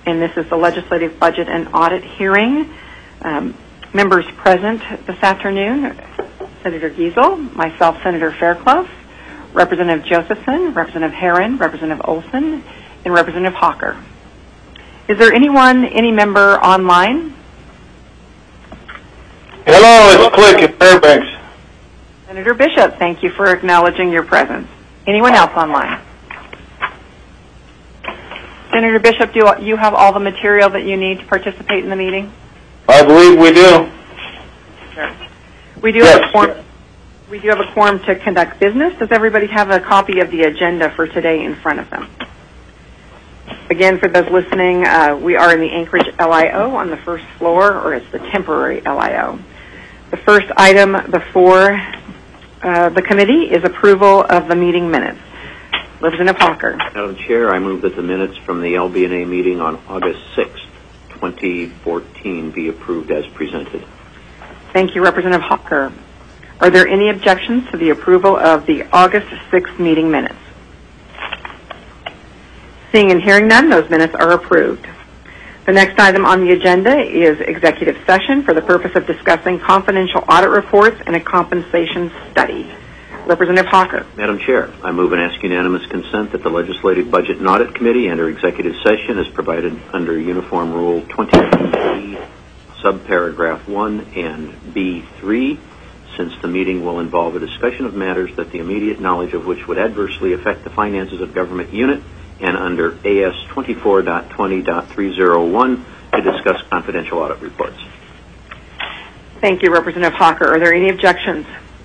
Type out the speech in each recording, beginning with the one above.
and this is the Legislative Budget and Audit hearing. Members present this afternoon, Senator Giesel, myself, Senator Fairclough, Representative Josephson, Representative Herron, Representative Olson, and Representative Hawker. Is there any member online? Hello, it's Click in Fairbanks. Senator Bishop, thank you for acknowledging your presence. Anyone else online? Senator Bishop, do you have all the material that you need to participate in the meeting? I believe we do. Sure. We do have a quorum to conduct business. Does everybody have a copy of the agenda for today in front of them? Again, for those listening, we are in the Anchorage LIO on the first floor, or it's the temporary LIO. The first item before the committee is approval of the meeting minutes. Representative Hawker. Madam Chair, I move that the minutes from the LB&A meeting on August 6th, 2014 be approved as presented. Thank you, Representative Hawker. Are there any objections to the approval of the August 6th meeting minutes? Seeing and hearing none, those minutes are approved. The next item on the agenda is executive session for the purpose of discussing confidential audit reports and a compensation study. Representative Hawker. Madam Chair, I move and ask unanimous consent that the Legislative Budget and Audit Committee enter executive session as provided under Uniform Rule 20B, subparagraph 1 and B3, since the meeting will involve a discussion of matters that the immediate knowledge of which would adversely affect the finances of government unit, and under AS 24.20.301 to discuss confidential audit reports. Thank you, Representative Hawker. Are there any objections?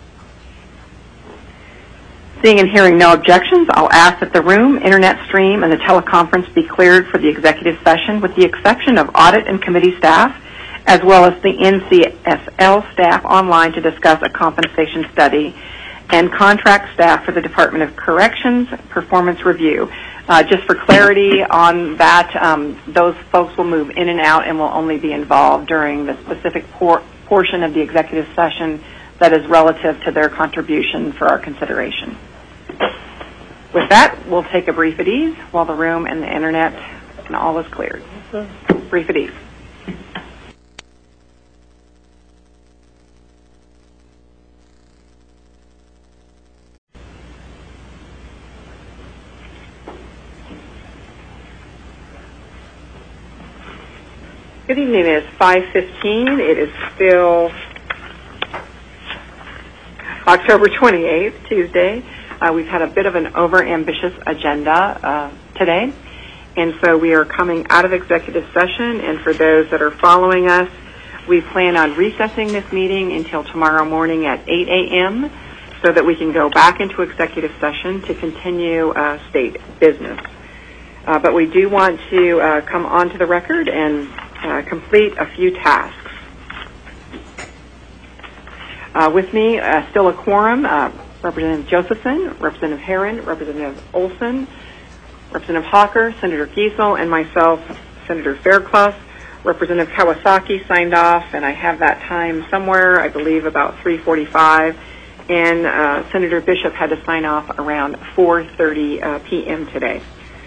Seeing and hearing no objections, I'll ask that the room, internet stream, and the teleconference be cleared for the executive session with the exception of audit and committee staff, as well as the NCSL staff online to discuss a compensation study, and contract staff for the Department of Corrections performance review. Just for clarity on that, those folks will move in and out and will only be involved during the specific portion of the executive session that is relative to their contribution for our consideration. With that, we'll take a brief at ease while the room and the internet and all is cleared. Brief at ease. Good evening. It is 5:15. It is still October 28th, Tuesday. We've had a bit of an over-ambitious agenda today, and so we are coming out of executive session, and for those that are following us, we plan on recessing this meeting until tomorrow morning at 8 a.m. so that we can go back into executive session to continue state business. But we do want to come onto the record and complete a few tasks. With me, still a quorum, Representative Josephson, Representative Herron, Representative Olson, Representative Hawker, Senator Giesel, and myself, Senator Fairclough. Representative Kawasaki signed off, and I have that time somewhere, I believe about 3:45, and Senator Bishop had to sign off around 4:30 p.m. today.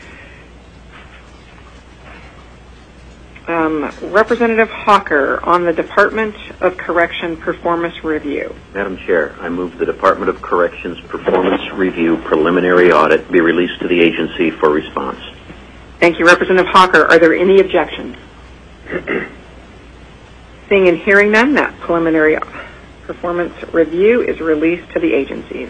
Representative Hawker on the Department of Correction Performance Review. Madam Chair, I move the Department of Corrections Performance Review Preliminary Audit be released to the agency for response. Thank you, Representative Hawker. Are there any objections? Seeing and hearing none, that preliminary performance review is released to the agencies.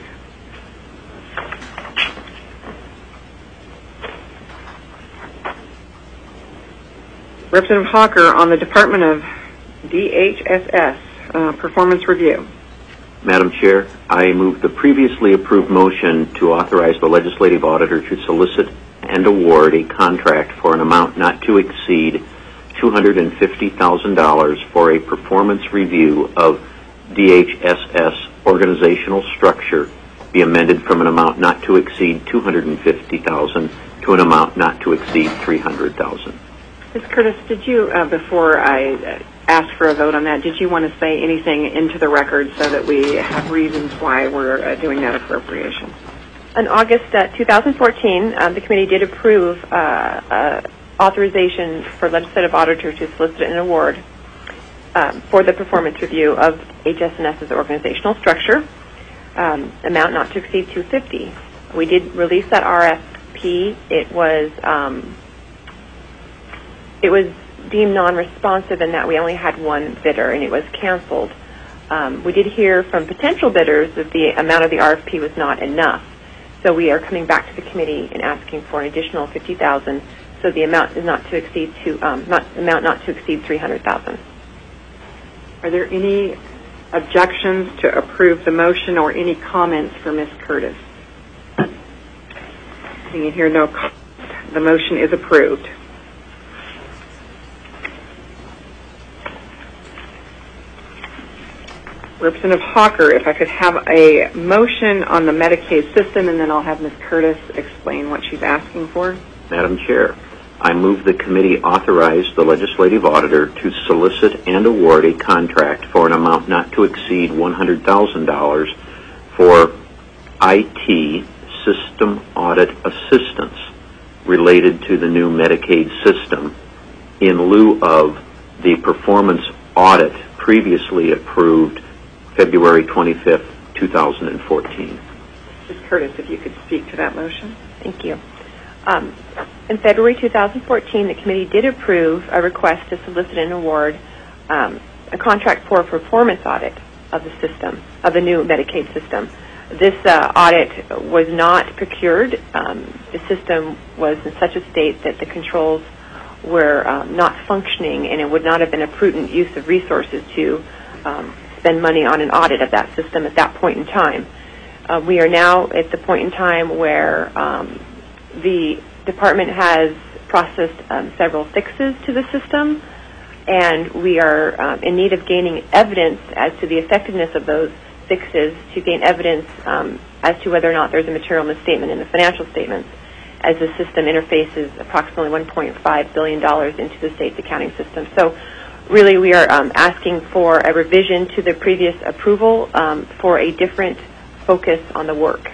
Representative Hawker on the Department of DHSS Performance Review. Madam Chair, I move the previously approved motion to authorize the legislative auditor to solicit and award a contract for an amount not to exceed $250,000 for a performance review of DHSS organizational structure be amended from an amount not to exceed $250,000 to an amount not to exceed $300,000. Ms. Curtis, did you, before I ask for a vote on that, did you want to say anything into the record so that we have reasons why we're doing that appropriation? In August 2014, the committee did approve authorization for legislative auditor to solicit an award for the performance review of HSNS's organizational structure, amount not to exceed $250,000. We did release that RFP. It was deemed non-responsive in that we only had one bidder, and it was canceled. We did hear from potential bidders that the amount of the RFP was not enough, so we are coming back to the committee and asking for an additional $50,000. So the amount is not to exceed not to exceed $300,000. Are there any objections to approve the motion or any comments for Ms. Curtis? Seeing here no comments, the motion is approved. Representative Hawker, if I could have a motion on the Medicaid system, and then I'll have Ms. Curtis explain what she's asking for. Madam Chair, I move the committee authorize the legislative auditor to solicit and award a contract for an amount not to exceed $100,000 for IT system audit assistance related to the new Medicaid system in lieu of the performance audit previously approved February 25th, 2014. Ms. Curtis, if you could speak to that motion. Thank you. In February 2014, the committee did approve a request to solicit and award a contract for a performance audit of the system, of the new Medicaid system. This audit was not procured. The system was in such a state that the controls were not functioning, and it would not have been a prudent use of resources to spend money on an audit of that system at that point in time. We are now at the point in time where the department has processed several fixes to the system, and we are in need of gaining evidence as to the effectiveness of those fixes to gain evidence as to whether or not there's a material misstatement in the financial statements, as the system interfaces approximately $1.5 billion into the state's accounting system. So really we are asking for a revision to the previous approval for a different focus on the work.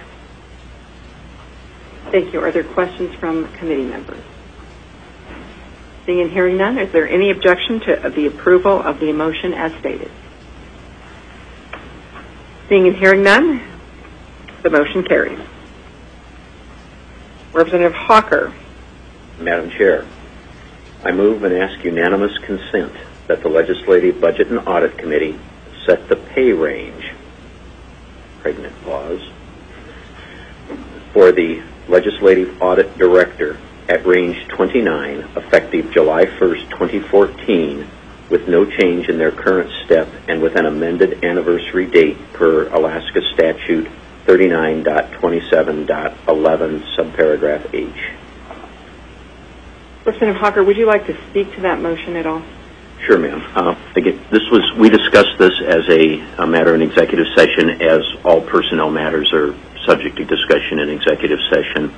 Thank you. Are there questions from committee members? Seeing and hearing none, is there any objection to the approval of the motion as stated? Seeing and hearing none, the motion carries. Representative Hawker. Madam Chair, I move and ask unanimous consent that the Legislative Budget and Audit Committee set the pay range, pregnant pause, for the Legislative Audit Director at range 29, effective July 1st, 2014, with no change in their current step and with an amended anniversary date per Alaska Statute 39.27.11, subparagraph H. Representative Hawker, would you like to speak to that motion at all? Sure, ma'am. Again, we discussed this as a matter in executive session, as all personnel matters are subject to discussion in executive session.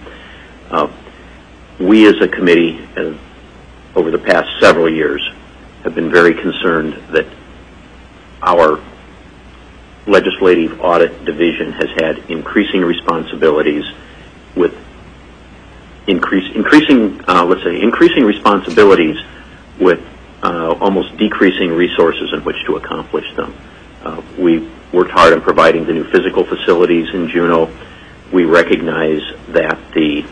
We as a committee, over the past several years, have been very concerned that our legislative audit division has had increasing responsibilities with increasing responsibilities with almost decreasing resources in which to accomplish them. We worked hard on providing the new physical facilities in Juneau. We recognize that the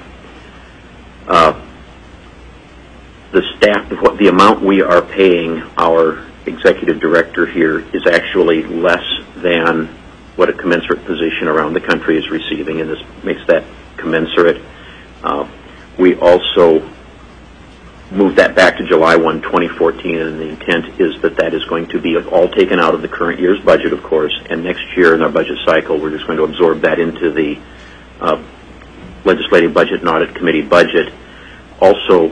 staff, the amount we are paying our executive director here is actually less than what a commensurate position around the country is receiving, and this makes that commensurate. We also moved that back to July 1, 2014, and the intent is that that is going to be all taken out of the current year's budget, of course, and next year in our budget cycle, we're just going to absorb that into the Legislative Budget and Audit Committee budget. Also,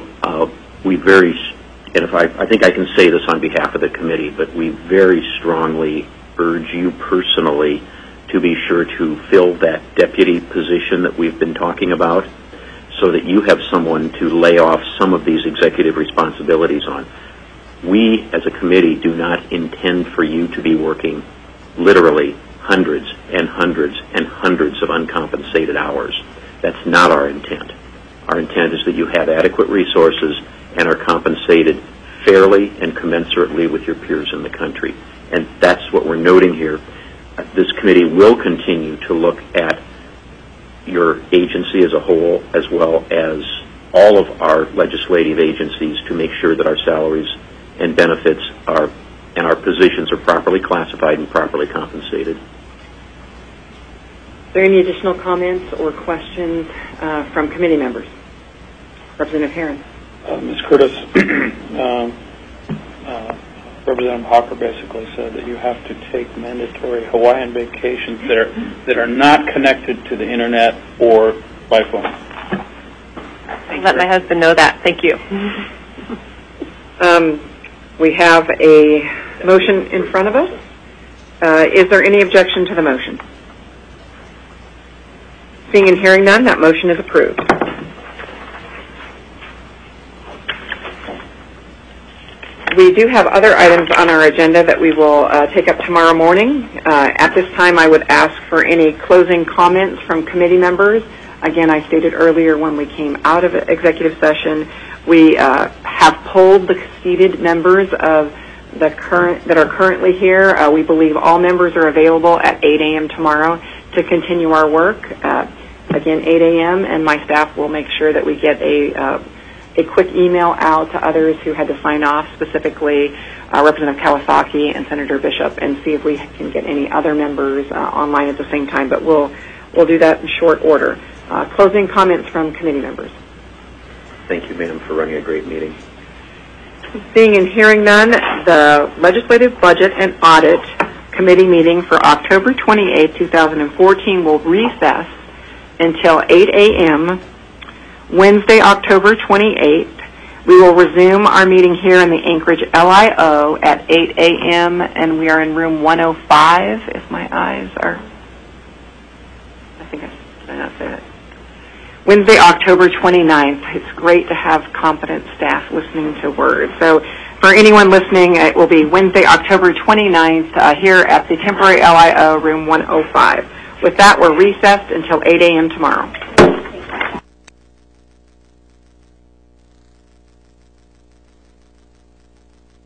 I think I can say this on behalf of the committee, but we very strongly urge you personally to be sure to fill that deputy position that we've been talking about, so that you have someone to lay off some of these executive responsibilities on. We, as a committee, do not intend for you to be working literally hundreds and hundreds and hundreds of uncompensated hours. That's not our intent. Our intent is that you have adequate resources and are compensated fairly and commensurately with your peers in the country. And that's what we're noting here. This committee will continue to look at your agency as a whole, as well as all of our legislative agencies, to make sure that our salaries and benefits and our positions are properly classified and properly compensated. Are there any additional comments or questions from committee members? Representative Herron. Ms. Curtis, Representative Hawker basically said that you have to take mandatory Hawaiian vacations that are not connected to the internet or by phone. Let my husband know that. Thank you. We have a motion in front of us. Is there any objection to the motion? Seeing and hearing none, that motion is approved. We do have other items on our agenda that we will take up tomorrow morning. At this time, I would ask for any closing comments from committee members. Again, I stated earlier when we came out of executive session, we have polled the seated members of that are currently here. We believe all members are available at 8 a.m. tomorrow to continue our work. Again, 8 a.m., and my staff will make sure that we get a quick email out to others who had to sign off, specifically Representative Kawasaki and Senator Bishop, and see if we can get any other members online at the same time. But we'll do that in short order. Closing comments from committee members. Thank you, ma'am, for running a great meeting. Seeing and hearing none, the Legislative Budget and Audit Committee meeting for October 28, 2014 will recess until 8 a.m. Wednesday, October 28th. We will resume our meeting here in the Anchorage LIO at 8 a.m. and we are in room 105, if my eyes are... I think I did not say that. Wednesday, October 29th. It's great to have competent staff listening to words. So for anyone listening, it will be Wednesday, October 29th here at the temporary LIO, room 105. With that, we're recessed until 8 a.m. tomorrow.